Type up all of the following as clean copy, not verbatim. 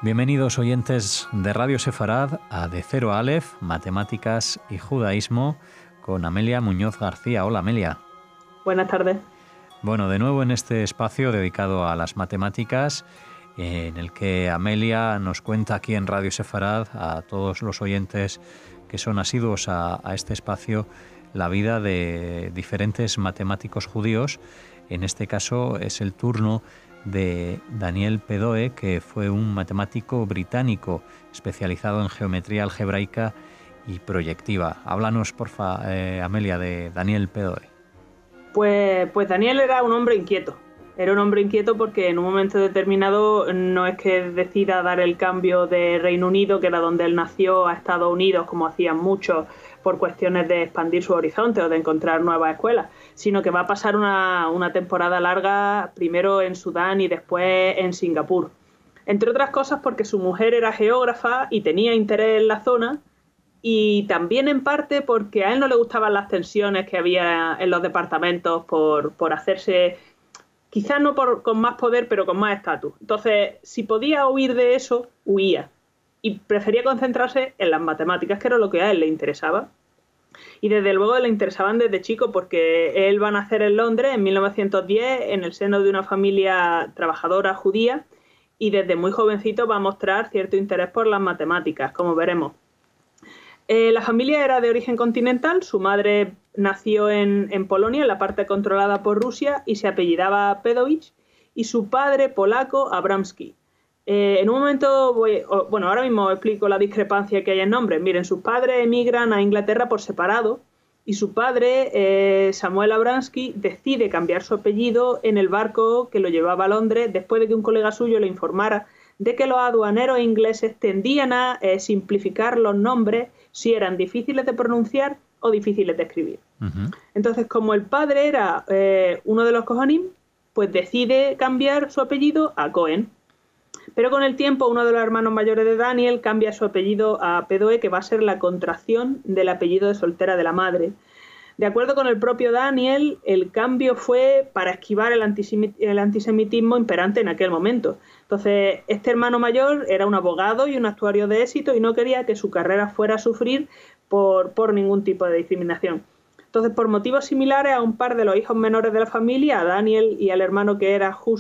Bienvenidos oyentes de Radio Sefarad a De Cero a Aleph, Matemáticas y Judaísmo, con Amelia Muñoz García. Hola, Amelia. Buenas tardes. Bueno, de nuevo en este espacio dedicado a las matemáticas, en el que Amelia nos cuenta aquí en Radio Sefarad a todos los oyentes que son asiduos a este espacio la vida de diferentes matemáticos judíos. En este caso es el turno de Daniel Pedoe, que fue un matemático británico especializado en geometría algebraica y proyectiva. Háblanos, porfa, Amelia, de Daniel Pedoe. Pues Daniel era un hombre inquieto. Era un hombre inquieto porque en un momento determinado no es que decida dar el cambio de Reino Unido, que era donde él nació, a Estados Unidos, como hacían muchos, por cuestiones de expandir su horizonte o de encontrar nuevas escuelas, sino que va a pasar una temporada larga primero en Sudán y después en Singapur. Entre otras cosas porque su mujer era geógrafa y tenía interés en la zona, y también en parte porque a él no le gustaban las tensiones que había en los departamentos por hacerse, quizás no con más poder, pero con más estatus. Entonces, si podía huir de eso, huía. Y prefería concentrarse en las matemáticas, que era lo que a él le interesaba. Y desde luego le interesaban desde chico, porque él va a nacer en Londres en 1910 en el seno de una familia trabajadora judía, y desde muy jovencito va a mostrar cierto interés por las matemáticas, como veremos. La familia era de origen continental. Su madre nació en Polonia, en la parte controlada por Rusia, y se apellidaba Pedowicz, y su padre polaco, Abramski. En un momento, ahora mismo explico la discrepancia que hay en nombres. Miren, sus padres emigran a Inglaterra por separado, y su padre, Samuel Abramski, decide cambiar su apellido en el barco que lo llevaba a Londres, después de que un colega suyo le informara de que los aduaneros ingleses tendían a simplificar los nombres si eran difíciles de pronunciar o difíciles de escribir. Uh-huh. Entonces, como el padre era uno de los Kohanim, pues decide cambiar su apellido a Cohen. Pero con el tiempo, uno de los hermanos mayores de Daniel cambia su apellido a Pedoe, que va a ser la contracción del apellido de soltera de la madre. De acuerdo con el propio Daniel, el cambio fue para esquivar el antisemitismo imperante en aquel momento. Entonces, este hermano mayor era un abogado y un actuario de éxito y no quería que su carrera fuera a sufrir por ningún tipo de discriminación. Entonces, por motivos similares, a un par de los hijos menores de la familia, a Daniel y al hermano que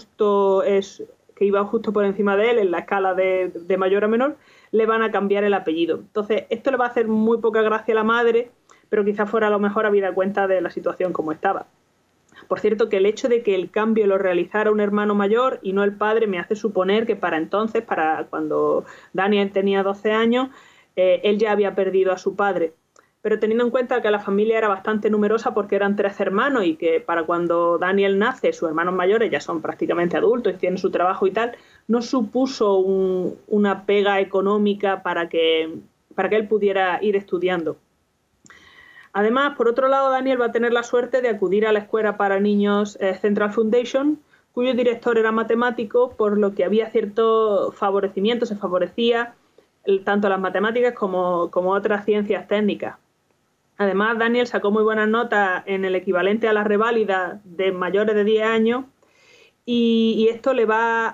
iba justo por encima de él en la escala de mayor a menor, le van a cambiar el apellido. Entonces, esto le va a hacer muy poca gracia a la madre, pero quizás fuera a lo mejor habida cuenta de la situación como estaba. Por cierto, que el hecho de que el cambio lo realizara un hermano mayor y no el padre me hace suponer que para entonces, para cuando Daniel tenía 12 años, él ya había perdido a su padre. Pero teniendo en cuenta que la familia era bastante numerosa porque eran 13 hermanos y que para cuando Daniel nace sus hermanos mayores ya son prácticamente adultos y tienen su trabajo y tal, no supuso una pega económica para que él pudiera ir estudiando. Además, por otro lado, Daniel va a tener la suerte de acudir a la escuela para niños Central Foundation, cuyo director era matemático, por lo que había cierto favorecimiento, se favorecía tanto las matemáticas como otras ciencias técnicas. Además, Daniel sacó muy buenas notas en el equivalente a la reválida de mayores de 10 años y esto le va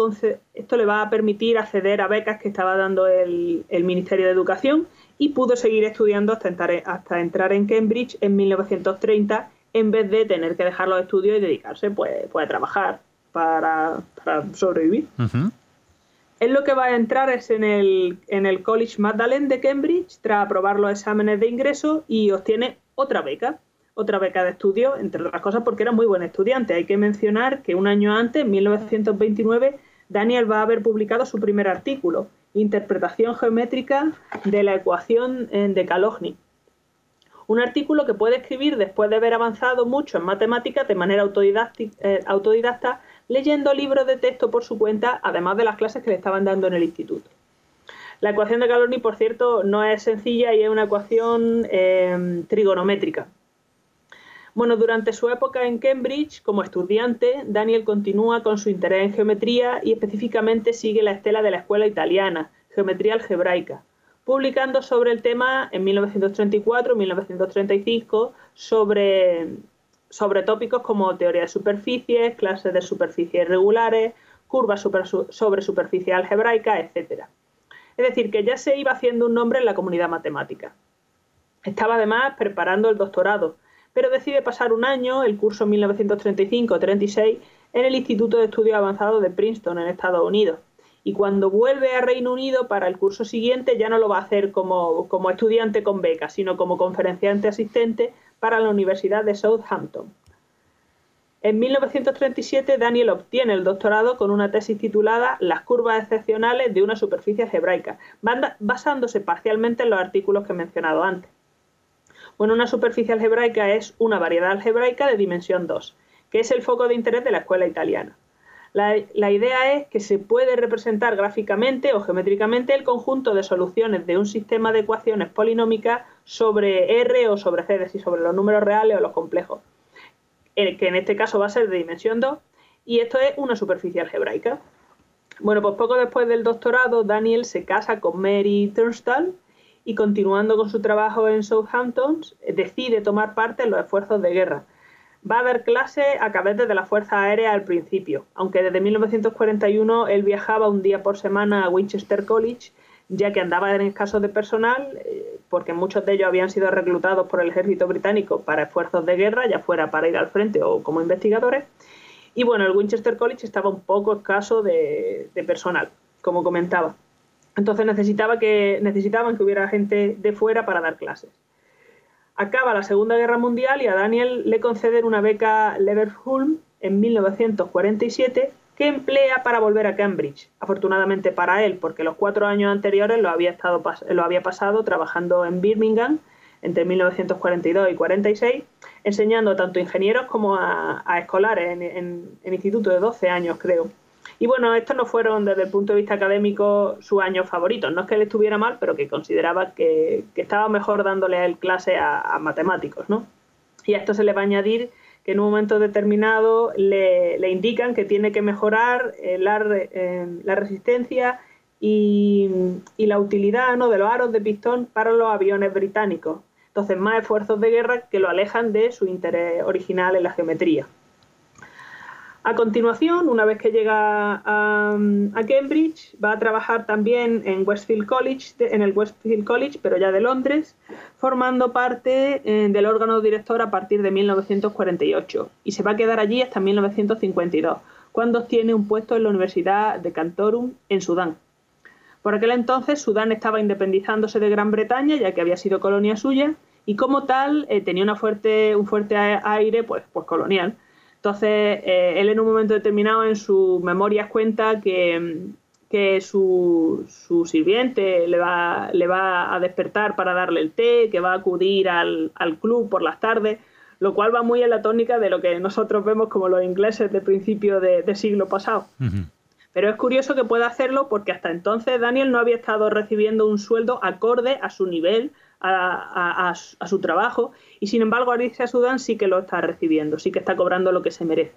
a permitir acceder a becas que estaba dando el Ministerio de Educación, y pudo seguir estudiando hasta entrar en Cambridge en 1930, en vez de tener que dejar los estudios y dedicarse pues a trabajar para sobrevivir. Uh-huh. Él lo que va a entrar es en el College Magdalen de Cambridge tras aprobar los exámenes de ingreso, y obtiene otra beca de estudio, entre otras cosas porque era muy buen estudiante. Hay que mencionar que un año antes, en 1929, Daniel va a haber publicado su primer artículo, Interpretación geométrica de la ecuación de Kalogny. Un artículo que puede escribir después de haber avanzado mucho en matemáticas de manera autodidacta, leyendo libros de texto por su cuenta, además de las clases que le estaban dando en el instituto. La ecuación de Kalogny, por cierto, no es sencilla y es una ecuación trigonométrica. Bueno, durante su época en Cambridge, como estudiante, Daniel continúa con su interés en geometría y específicamente sigue la estela de la escuela italiana, geometría algebraica, publicando sobre el tema en 1934 y 1935 sobre tópicos como teoría de superficies, clases de superficies irregulares, curvas sobre superficie algebraica, etc. Es decir, que ya se iba haciendo un nombre en la comunidad matemática. Estaba además preparando el doctorado, pero decide pasar un año, el curso 1935-36, en el Instituto de Estudios Avanzados de Princeton, en Estados Unidos. Y cuando vuelve a Reino Unido para el curso siguiente ya no lo va a hacer como estudiante con beca, sino como conferenciante asistente para la Universidad de Southampton. En 1937 Daniel obtiene el doctorado con una tesis titulada Las curvas excepcionales de una superficie algebraica, basándose parcialmente en los artículos que he mencionado antes. Bueno, una superficie algebraica es una variedad algebraica de dimensión 2, que es el foco de interés de la escuela italiana. La idea es que se puede representar gráficamente o geométricamente el conjunto de soluciones de un sistema de ecuaciones polinómicas sobre R o sobre C, es decir, sobre los números reales o los complejos, que en este caso va a ser de dimensión 2, y esto es una superficie algebraica. Bueno, pues poco después del doctorado, Daniel se casa con Mary Turnstall y, continuando con su trabajo en Southampton, decide tomar parte en los esfuerzos de guerra. Va a dar clases a cadetes de la Fuerza Aérea al principio, aunque desde 1941 él viajaba un día por semana a Winchester College, ya que andaba en escasos de personal, porque muchos de ellos habían sido reclutados por el ejército británico para esfuerzos de guerra, ya fuera para ir al frente o como investigadores. Y bueno, el Winchester College estaba un poco escaso de personal, como comentaba. Entonces necesitaban que hubiera gente de fuera para dar clases. Acaba la Segunda Guerra Mundial y a Daniel le conceden una beca Leverhulme en 1947 que emplea para volver a Cambridge. Afortunadamente para él, porque los 4 años anteriores lo había pasado trabajando en Birmingham entre 1942 y 46, enseñando tanto a ingenieros como a escolares en institutos de 12 años, creo. Y bueno, estos no fueron desde el punto de vista académico sus años favoritos. No es que él estuviera mal, pero que consideraba que estaba mejor dándole a él clase a matemáticos, ¿no? Y a esto se le va a añadir que en un momento determinado le indican que tiene que mejorar la resistencia y la utilidad, ¿no?, de los aros de pistón para los aviones británicos. Entonces, más esfuerzos de guerra que lo alejan de su interés original en la geometría. A continuación, una vez que llega a Cambridge, va a trabajar también en el Westfield College, pero ya de Londres, formando parte del órgano director a partir de 1948, y se va a quedar allí hasta 1952, cuando obtiene un puesto en la Universidad de Khartoum, en Sudán. Por aquel entonces, Sudán estaba independizándose de Gran Bretaña, ya que había sido colonia suya, y como tal tenía un fuerte aire pues colonial. Entonces, él en un momento determinado en sus memorias cuenta que su sirviente le va a despertar para darle el té, que va a acudir al club por las tardes, lo cual va muy en la tónica de lo que nosotros vemos como los ingleses de principio de siglo pasado. Uh-huh. Pero es curioso que pueda hacerlo porque hasta entonces Daniel no había estado recibiendo un sueldo acorde a su nivel, a su trabajo, y sin embargo al irse a Sudán sí que lo está recibiendo, sí que está cobrando lo que se merece.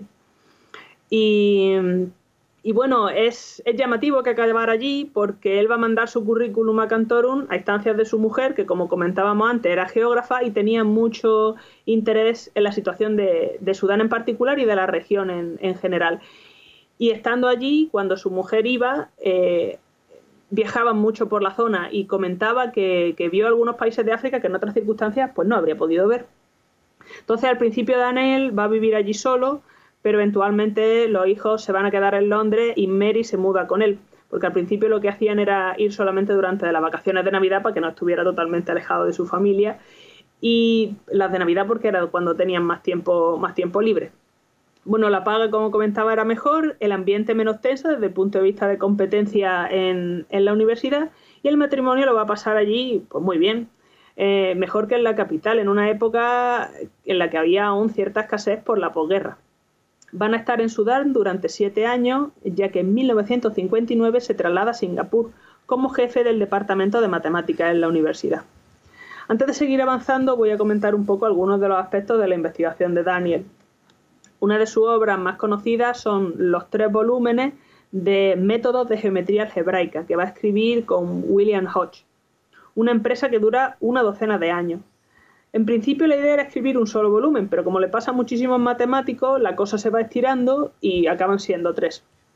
Y bueno, es llamativo que acabara allí porque él va a mandar su currículum a Khartoum a instancias de su mujer, que como comentábamos antes era geógrafa y tenía mucho interés en la situación de Sudán en particular y de la región en general. Y estando allí, cuando su mujer iba, viajaban mucho por la zona y comentaba que vio algunos países de África que en otras circunstancias pues no habría podido ver. Entonces, al principio Daniel va a vivir allí solo, pero eventualmente los hijos se van a quedar en Londres y Mary se muda con él, porque al principio lo que hacían era ir solamente durante las vacaciones de Navidad para que no estuviera totalmente alejado de su familia, y las de Navidad porque era cuando tenían más tiempo libre. Bueno, la paga, como comentaba, era mejor, el ambiente menos tenso desde el punto de vista de competencia en la universidad, y el matrimonio lo va a pasar allí pues muy bien, mejor que en la capital, en una época en la que había aún cierta escasez por la posguerra. Van a estar en Sudán durante 7 años, ya que en 1959 se traslada a Singapur como jefe del departamento de matemáticas en la universidad. Antes de seguir avanzando, voy a comentar un poco algunos de los aspectos de la investigación de Daniel. Una de sus obras más conocidas son los 3 volúmenes de Métodos de Geometría Algebraica, que va a escribir con William Hodge, una empresa que dura una docena de años. En principio la idea era escribir un solo volumen, pero como le pasa a muchísimos matemáticos, la cosa se va estirando y acaban siendo 3.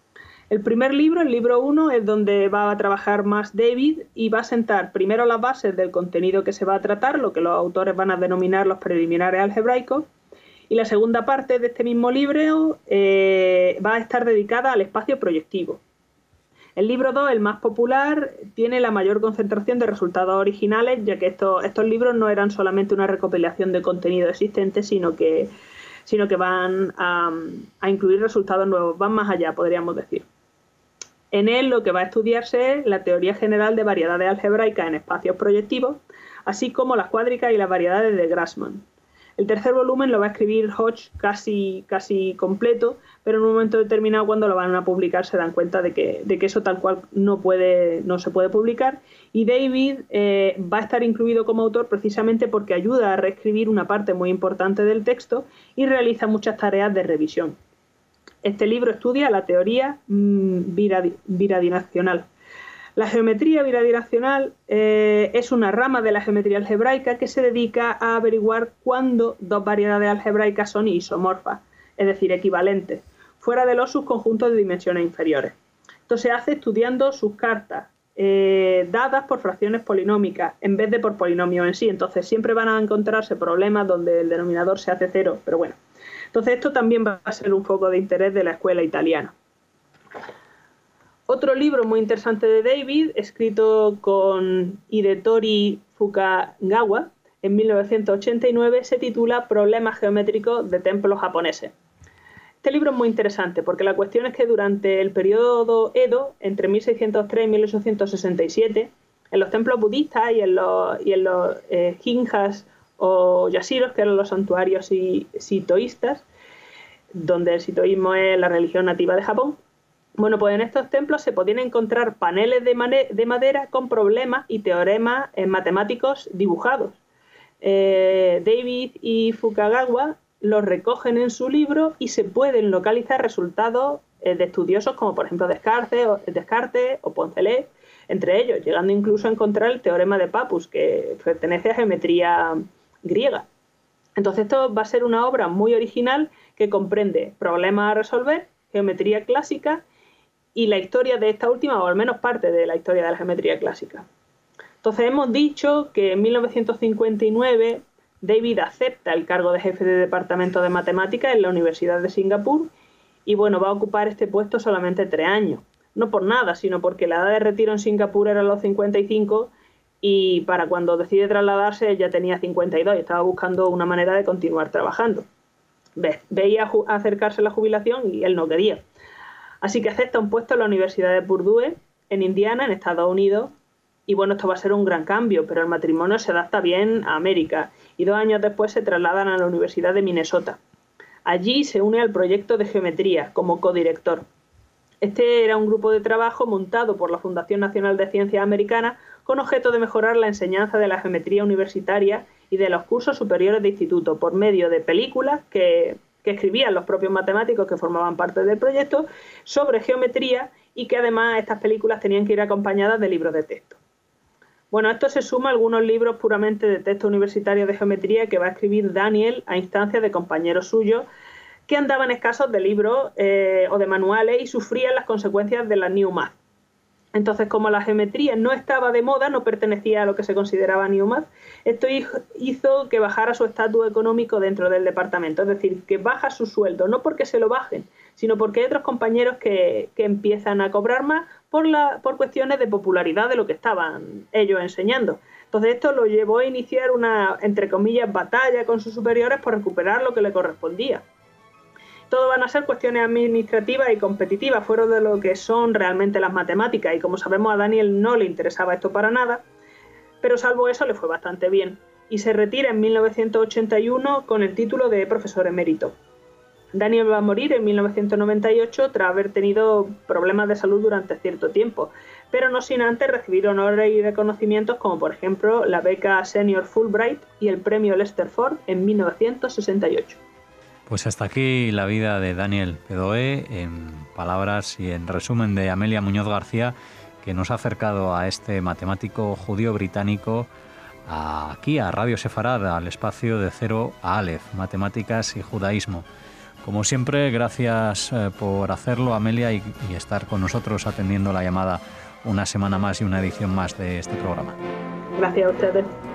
El primer libro, el libro 1, es donde va a trabajar más David y va a sentar primero las bases del contenido que se va a tratar, lo que los autores van a denominar los preliminares algebraicos, y la segunda parte de este mismo libro va a estar dedicada al espacio proyectivo. El libro 2, el más popular, tiene la mayor concentración de resultados originales, ya que estos libros no eran solamente una recopilación de contenido existente, sino que van a incluir resultados nuevos, van más allá, podríamos decir. En él lo que va a estudiarse es la teoría general de variedades algebraicas en espacios proyectivos, así como las cuádricas y las variedades de Grassmann. El tercer volumen lo va a escribir Hodge casi completo, pero en un momento determinado, cuando lo van a publicar, se dan cuenta de que eso tal cual no se puede publicar, y David va a estar incluido como autor precisamente porque ayuda a reescribir una parte muy importante del texto y realiza muchas tareas de revisión. Este libro estudia la teoría bidireccional. La geometría bidireccional es una rama de la geometría algebraica que se dedica a averiguar cuándo dos variedades algebraicas son isomorfas, es decir, equivalentes, fuera de los subconjuntos de dimensiones inferiores. Esto se hace estudiando sus cartas, dadas por fracciones polinómicas en vez de por polinomios en sí. Entonces siempre van a encontrarse problemas donde el denominador se hace cero, pero bueno. Entonces esto también va a ser un foco de interés de la escuela italiana. Otro libro muy interesante de David, escrito con Hidetori Fukagawa en 1989, se titula Problemas geométricos de templos japoneses. Este libro es muy interesante porque la cuestión es que durante el periodo Edo, entre 1603 y 1867, en los templos budistas y en los jinjas o yashiros, que eran los santuarios sitoístas, donde el sitoísmo es la religión nativa de Japón. Bueno, pues en estos templos se podían encontrar paneles de madera con problemas y teoremas matemáticos dibujados. David y Fukagawa los recogen en su libro y se pueden localizar resultados de estudiosos como por ejemplo Descartes o Poncelet, entre ellos, llegando incluso a encontrar el teorema de Pappus, que pertenece a geometría griega. Entonces esto va a ser una obra muy original que comprende problemas a resolver, geometría clásica y la historia de esta última, o al menos parte de la historia de la geometría clásica. Entonces hemos dicho que en 1959 David acepta el cargo de jefe de departamento de matemáticas en la Universidad de Singapur y bueno, va a ocupar este puesto solamente 3 años. No por nada, sino porque la edad de retiro en Singapur era los 55 y para cuando decide trasladarse ya tenía 52 y estaba buscando una manera de continuar trabajando. Veía acercarse la jubilación y él no quería. Así que acepta un puesto en la Universidad de Purdue, en Indiana, en Estados Unidos. Y bueno, esto va a ser un gran cambio, pero el matrimonio se adapta bien a América. Y 2 años después se trasladan a la Universidad de Minnesota. Allí se une al proyecto de geometría como codirector. Este era un grupo de trabajo montado por la Fundación Nacional de Ciencias Americana con objeto de mejorar la enseñanza de la geometría universitaria y de los cursos superiores de instituto por medio de películas que escribían los propios matemáticos que formaban parte del proyecto sobre geometría y que además estas películas tenían que ir acompañadas de libros de texto. Bueno, a esto se suma algunos libros puramente de texto universitario de geometría que va a escribir Daniel a instancias de compañeros suyos que andaban escasos de libros o de manuales y sufrían las consecuencias de la New Math. Entonces, como la geometría no estaba de moda, no pertenecía a lo que se consideraba New Math, esto hizo que bajara su estatus económico dentro del departamento, es decir, que baja su sueldo, no porque se lo bajen, sino porque hay otros compañeros que empiezan a cobrar más por cuestiones de popularidad de lo que estaban ellos enseñando. Entonces esto lo llevó a iniciar una, entre comillas, batalla con sus superiores por recuperar lo que le correspondía. Todo van a ser cuestiones administrativas y competitivas, fuera de lo que son realmente las matemáticas, y como sabemos a Daniel no le interesaba esto para nada, pero salvo eso le fue bastante bien, y se retira en 1981 con el título de profesor emérito. Daniel va a morir en 1998 tras haber tenido problemas de salud durante cierto tiempo, pero no sin antes recibir honores y reconocimientos como por ejemplo la beca Senior Fulbright y el premio Lester Ford en 1968. Pues hasta aquí la vida de Daniel Pedoe, en palabras y en resumen de Amelia Muñoz García, que nos ha acercado a este matemático judío británico aquí a Radio Sefarad, al espacio de Cero a Aleph, Matemáticas y Judaísmo. Como siempre, gracias por hacerlo, Amelia, y estar con nosotros atendiendo la llamada una semana más y una edición más de este programa. Gracias a ustedes.